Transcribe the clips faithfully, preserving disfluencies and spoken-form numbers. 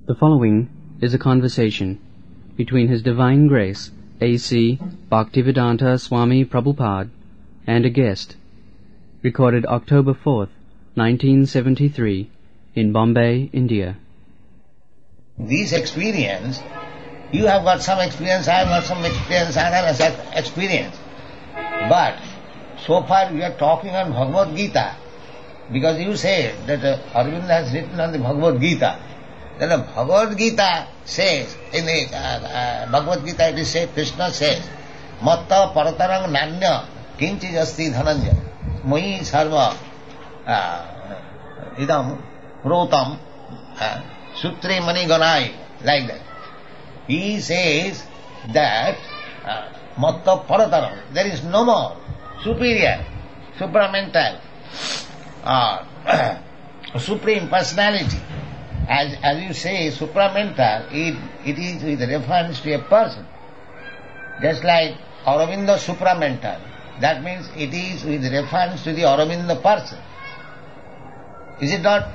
The following is a conversation between His Divine Grace A C Bhaktivedanta Swami Prabhupada and a guest, recorded October fourth, nineteen seventy-three, in Bombay, India. This experience, you have got some experience, I have got some experience, I have some experience. But so far we are talking on Bhagavad Gita, because you say that uh, Aurobindo has written on the Bhagavad Gita. Then the Bhagavad Gita says, in the uh, uh, Bhagavad Gita it is said, Krishna says, Matta paratarang nanya kinchi jasti dhananja moi sarva uh, idam rotam uh, sutre mani ganai, like that. He says that uh, Matta paratarang, there is no more superior, supramental, uh, supreme personality. As, as you say, supramental, it, it is with reference to a person. Just like Aurobindo supramental, that means it is with reference to the Aurobindo person. Is it not?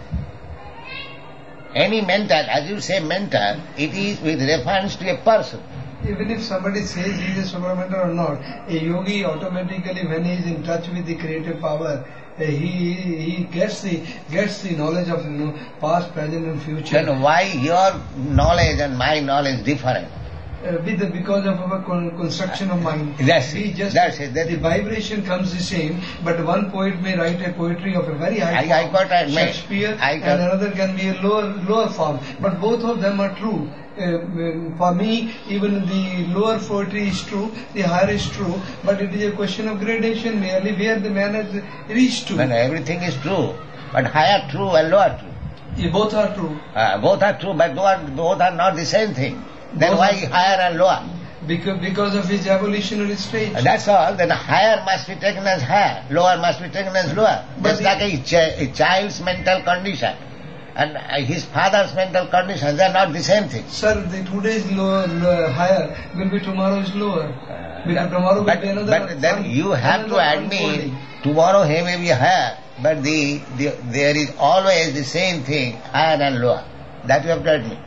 Any mental, as you say mental, it is with reference to a person. Even if somebody says he is a supramental or not, a yogi automatically, when he is in touch with the creative power, he he gets the gets the knowledge of, you know, past, present and future. Then why your knowledge and my knowledge different? Uh, with the, because of our con- construction of mind. That's we it. Just, That's it. That's the vibration comes the same, but one poet may write a poetry of a very high I, form, I got it, Shakespeare, I and got another can be a lower lower form. But both of them are true. Uh, for me, even the lower poetry is true, the higher is true, but it is a question of gradation merely where the man has reached to. When everything is true, but higher true and lower true. Yeah, both are true. Uh, both are true, but both are, both are not the same thing. Then Both why are- higher and lower? Because, because of his evolutionary stage. Uh, That's all. Then higher must be taken as higher, lower must be taken as lower. But Just the- like a, ch- a child's mental condition and uh, his father's mental condition, they are not the same thing. Sir, the today's lower, lower, higher will be tomorrow's lower. Because tomorrow will But, be another. but then one- you have to another admit, unfolding. tomorrow he may be higher, but the, the there is always the same thing, higher and lower. That you have to admit.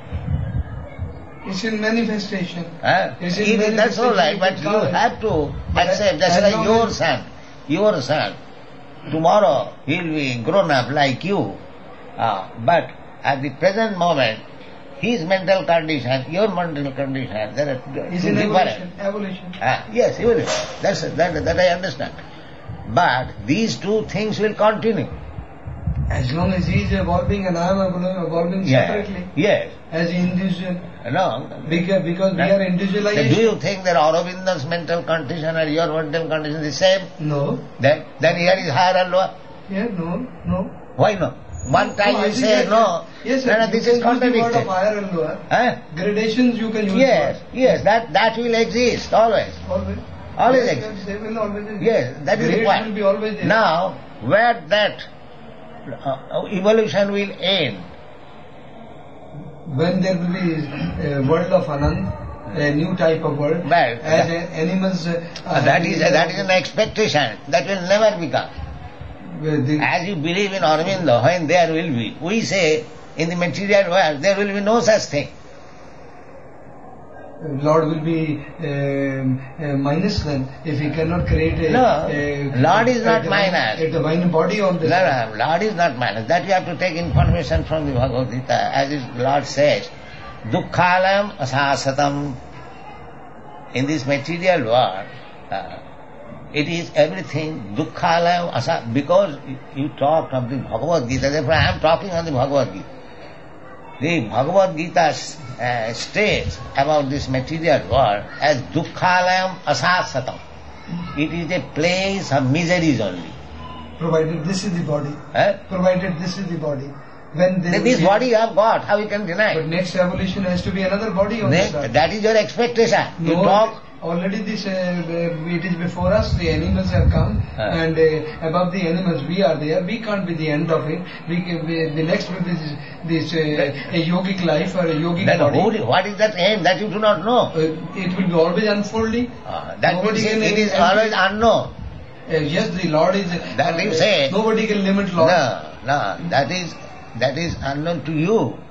It's in manifestation. Huh? It's in It- that's all right, manifestation but of you God. have to But accept. That's as like long your as- son. Your son. Tomorrow he'll be grown up like you. Uh, but at the present moment, his mental condition, your mental condition, there are two It's in different. evolution. Evolution. Ah, yes, evolution. That's that, that I understand. But these two things will continue. As long as he is evolving and I am evol- evolving Yeah. separately Yes. as individual. No. Because, because we That- are Then individualized. do you think that Aurobindo's mental condition or your mental condition is the same? No. Then, then here is higher and lower. Yeah, no, no. Why no? One time No, I you think say that- no, Yes, sir. then You this can is use the word contradicted. of higher and lower. Huh? Gradations you can use. Yes, the yes, that, that will exist always. word. Always. Always Yes, exist. yes, they will always exist. Yes, that is Grades required. will be always there. Now, where that uh, evolution will end, When there will be a world of Anand, a new type of world, Well, as that- a- animals. Uh, uh, that is that is an expectation. That will never become. Where the- As you believe in Aurobindo, when there will be, we say in the material world there will be no such thing. Lord will be um, uh, minus then if he cannot create a. No, a Lord is a not divine, minus. A divine body on No, this. no, Lord is not minus. That you have to take information from the Bhagavad Gita. As his Lord says, Dukkhalam asasatam. In this material world, uh, it is everything Dukkhalam asa. Because you talked of the Bhagavad Gita, therefore I am talking on the Bhagavad Gita. The Bhagavad Gita uh, states about this material world as Dukkhalam asasatam. It is a place of miseries only. Provided this is the body. Huh? Provided this is the body. When there This will be- body you have got, how you can But deny? next evolution has to be another body on this Ne- earth. That is your expectation. You No, talk, already this, uh, uh, it is before us, the animals have come, Ah. and uh, above the animals we are there. We can't be the end of it. We, can, we The next will be this, this uh, a yogic life or a yogic then body. who, what is that end that you do not know? Uh, it will be always unfolding. Uh, that Nobody means can it is empty- always unknown. Uh, yes, the Lord is. That uh, you say. Nobody can limit Lord. No, no, that is that is unknown to you.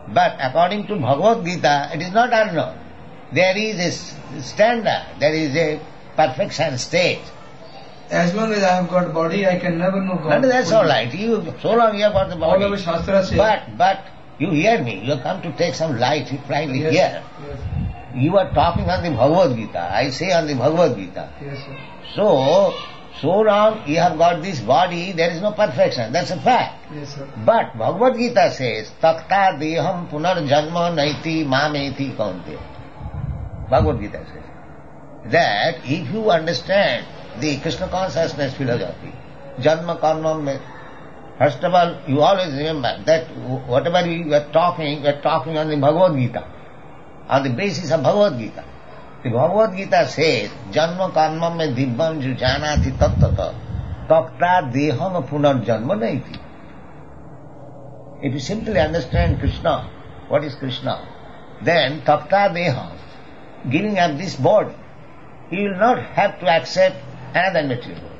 But according to Bhagavad Gita, it is not unknown. There is a s- standard, there is a perfection stage. As long as I have got body, I can never know God. But that's all right. You, so long you have got the All body. our Shastra says. But, but, you hear me. You have come to take some light. You finally Yes, hear. yes, You are talking on the Bhagavad Gita. I say on the Bhagavad Gita. yes, sir. So, so long you have got this body, there is no perfection. That's a fact. Yes, sir. But Bhagavad Gita says, Takta deham punar janma naiti mameti kaunte. Bhagavad Gita says that if you understand the Krishna consciousness philosophy, janma karma, me- first of all, you always remember that whatever we are talking, we are talking on the Bhagavad Gita, on the basis of Bhagavad Gita. The Bhagavad Gita says, janma karma me dibbam jujanati tattata, takta deham punar janma naiti. If you simply understand Krishna, what is Krishna, then takta deham, giving up this body, he will not have to accept another material body.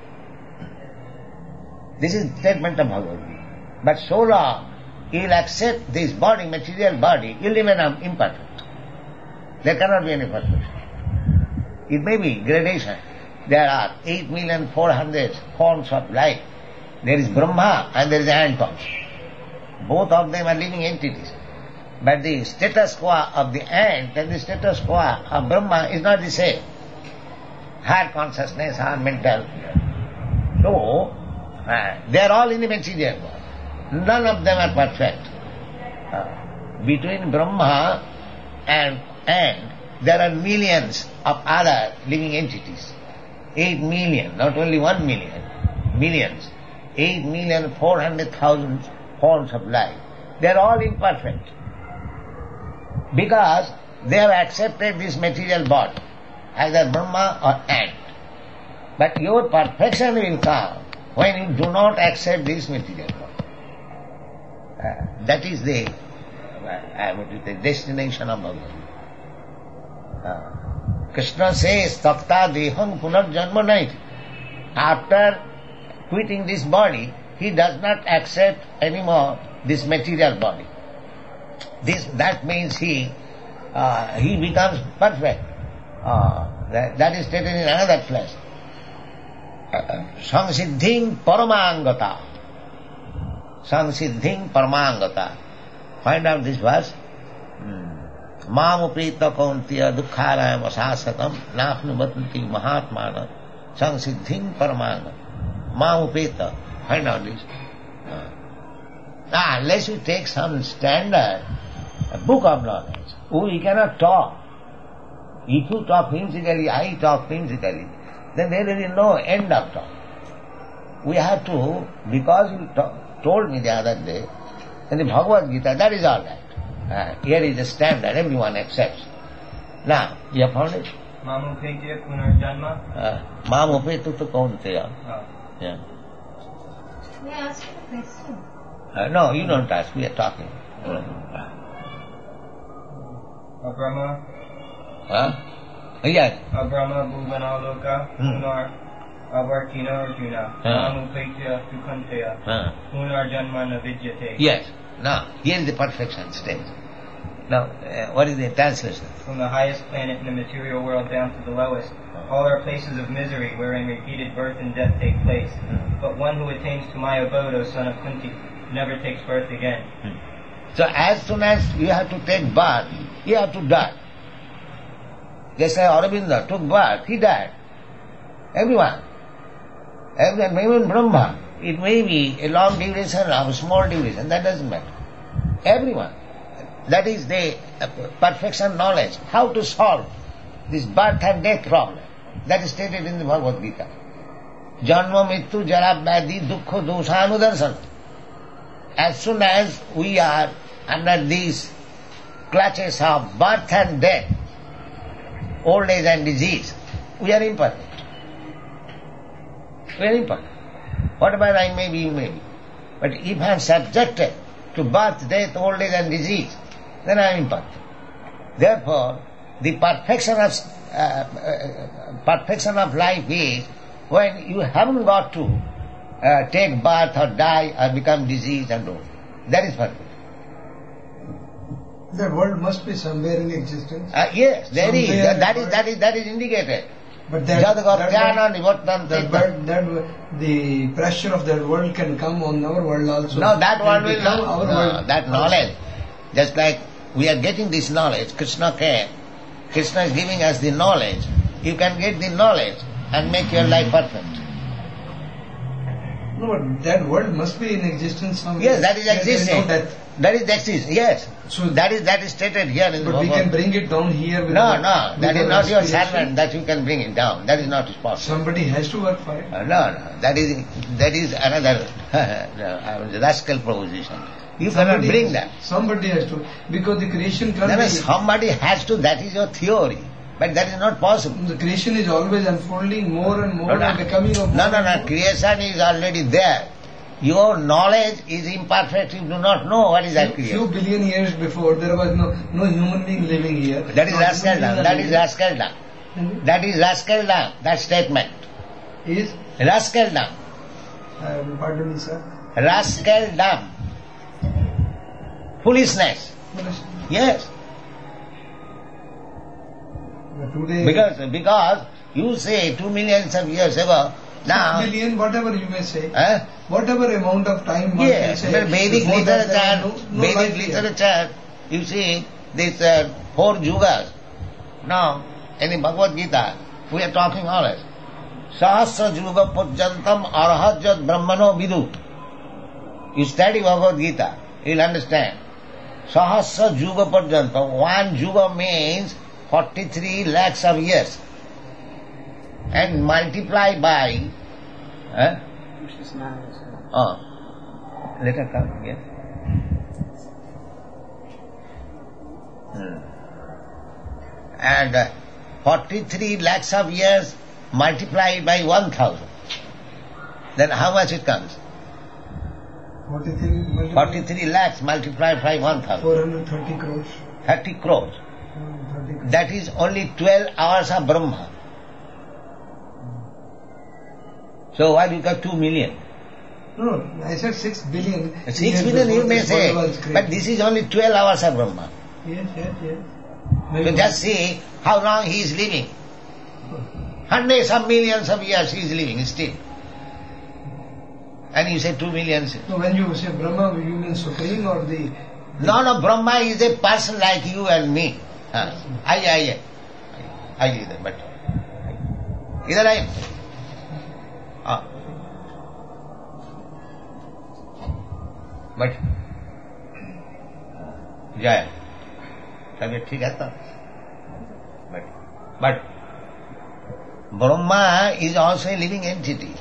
This is the statement of Bhagavad Gita. But so long he will accept this body, material body, he will remain imperfect. There cannot be any perfection. It may be gradation. There are eight million four hundred forms of life. There is Brahma and there is ant also. Both of them are living entities. But the status quo of the ant and the status quo of Brahma is not the same. Higher consciousness, higher mental. So, uh, they are all in the material world. None of them are perfect. Uh, between Brahma and ant, there are millions of other living entities. Eight million, not only one million, millions. Eight million four hundred thousand forms of life. They are all imperfect. Because they have accepted this material body, either Brahma or ant. But your perfection will come when you do not accept this material body. Uh, that is the, uh, what is the destination of Bhagavad Gita. Uh, Krishna says, Takta deham punar janma naiti. After quitting this body, he does not accept anymore this material body. This that means he uh, he becomes perfect. Uh, that, that is stated in another place. Samsiddhing paramangata. Samsiddhing paramangata. Find out this verse. Mamuprita kauntiya dukkharayam asasatam nafnu vatanti mahatmana samsiddhing paramangata. Mamuprita. Find out this. Uh, ah, unless you take some standard, a book of knowledge, we cannot talk. If you talk whimsically, I talk whimsically, then there is no end of talk. We have to, because you talk, told me the other day, in the Bhagavad Gita, that is all right. Uh, here is the standard, everyone accepts. Now, you have found it? Mamupetya punarjanma. Mamupetu tu kaunteya. Yeah. May I ask you a question? Uh, no, you don't ask, we are talking. Abrahma. Huh? Yes. Abrahma bhuvanaloka Hmm. punar avartina arjuna. Huh. Mamupetya tukanteya. Huh. Punarjanma navidyate. Yes. Now, here is the perfection stage. Now, uh, what is the translation? From the highest planet in the material world down to the lowest, all are places of misery wherein repeated birth and death take place. Hmm. But one who attains to my abode, O son of Kunti, never takes birth again. So as soon as you have to take birth, you have to die. Just like Aurobindo took birth, he died. Everyone. Everyone, even Brahma. It may be a long duration or a small duration, that doesn't matter. Everyone. That is the uh, perfection knowledge. How to solve this birth and death problem. That is stated in the Bhagavad Gita. Janma mittu jara vyadhi dukkha doshanudarsana. As soon as we are under these clutches of birth and death, old age and disease, we are imperfect. We are imperfect. Whatever I may be, you may be. But if I am subjected to birth, death, old age and disease, then I am imperfect. Therefore, the perfection of uh, uh, perfection of life is when you haven't got to uh, take birth or die or become diseased and old. That is perfect. The world must be somewhere in existence. Uh, yes, there is. Somewhere That is world. that is that is indicated. But that, that, Jadagatyana that, nivartante. that, that the pressure of that world can come on our world also. No, that world will become not. our No, world that also. knowledge. Just like we are getting this knowledge, Krishna came. Krishna is giving us the knowledge. You can get the knowledge and make your life perfect. No, but that world must be in existence somewhere. Yes, that is There is existing. no death. That is exists. Yes. So that is that is stated here in the But we Bhagavad. can bring it down here with No, our, no, with that is our not your aspiration. servant that you can bring it down. That is not possible. Somebody has to work for it. Uh, no, no, that is that is another uh, rascal proposition. You cannot Somebody bring has- that. Somebody has to, because the creation can't No, no, be, somebody has to. That is your theory, but that is not possible. the creation is always unfolding more and more No, no, and becoming of no, more no, and no. more. Creation is already there. Your knowledge is imperfect. You do not know what is that Few creation. billion years before there was no no human being living here. That is No rascal human done. beings That are is living. rascal done. That is rascal done. That statement. Is, Rascal done. uh, pardon me sir. Rascal done. Foolishness. Yes. But today, Because because you say two millions of years ago. Now, billion, whatever you may say, eh? whatever amount of time one Yes, can say, but Vedic before that there literature, was no, no Vedic life here. literature, you see, this uh, four yugas. Now, in Bhagavad Gita, we are talking always. Sahasra yuga purjantam arahajat brahmano vidu. You study Bhagavad Gita, you'll understand. Sahasra yuga purjantam, one yuga means forty-three lakhs of years. And multiply by, eh? Oh, let her come, yes. Hmm. And uh, forty-three lakhs of years multiplied by one thousand. Then how much it comes? forty-three, multiplied forty-three lakhs multiplied by one thousand. four hundred thirty crores. thirty crores. thirty crores. That is only twelve hours of Brahma. So why do you got two million? No, no, I said six billion. Six years million you before may this say, world was created. but this is only twelve hours of Brahma. Yes, yes, yes. So just see how long he is living. Hundreds of millions of years he is living still. And you say two millions. So when you say Brahma, you mean Supreme or the... No, no, Brahma is a person like you and me. Huh. I, I, I, I either, but either I. Ah. But जय तबीयत ठीक है तो but but Brahma is also a living entity.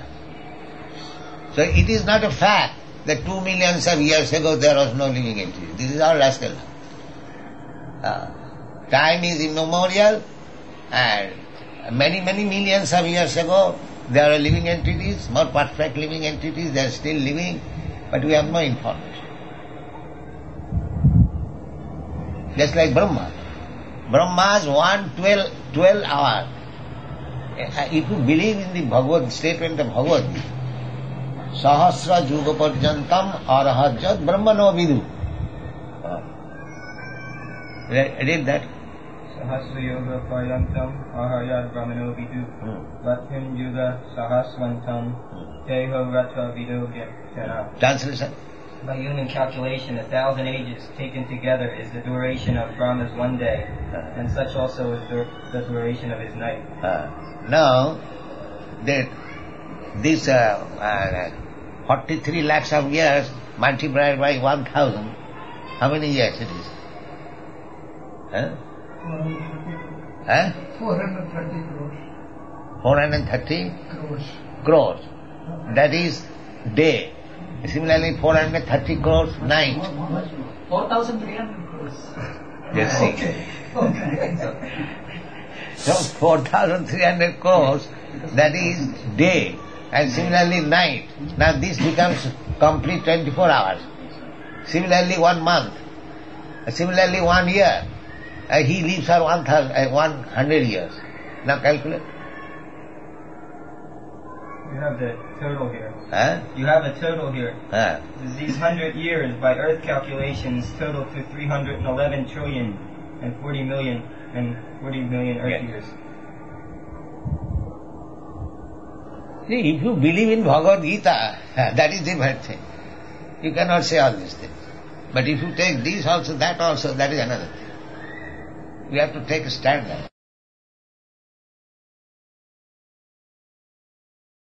So it is not a fact that two millions of years ago there was no living entity. This is all rascal. Uh, time is immemorial, and many many millions of years ago there are living entities, more perfect living entities. They are still living, but we have no information. Just like Brahma. Brahma's one twelve, twelve hour. If you believe in the Bhagavad statement of Bhagavad Gita, Sahasra Juga Parjantam Arahajat Brahmano Vidu. Read that. Sahasra Yoga Paryantam Ahayat Brahmano Vidu Vatrim Yuga Sahaswantam Teho Rata Vidu Jana. Translation. By human calculation, a thousand ages taken together is the duration of Brahma's one day, and such also is the, the duration of his night. Uh, now, that this uh, uh, forty-three lakhs of years multiplied by one thousand, how many years it is? Huh? Huh? four hundred thirty crores. four hundred thirty Crores. crores. That is day. Similarly, four hundred thirty crores night. four thousand three hundred crores. Let's see. Okay. Okay. So four thousand three hundred crores, that is day. And similarly night. Now this becomes complete twenty-four hours. Similarly one month. Similarly one year. Uh, he lives for one thousand, uh, one hundred years. Now calculate. Yeah. have the total here. Huh? You have a total here. Huh? These hundred years, by Earth calculations, total to three hundred and eleven trillion and forty million and forty million Earth Yeah. years. See, if you believe in Bhagavad Gita, that is different thing. You cannot say all these things. But if you take this also, that also, that is another thing. We have to take a stand there.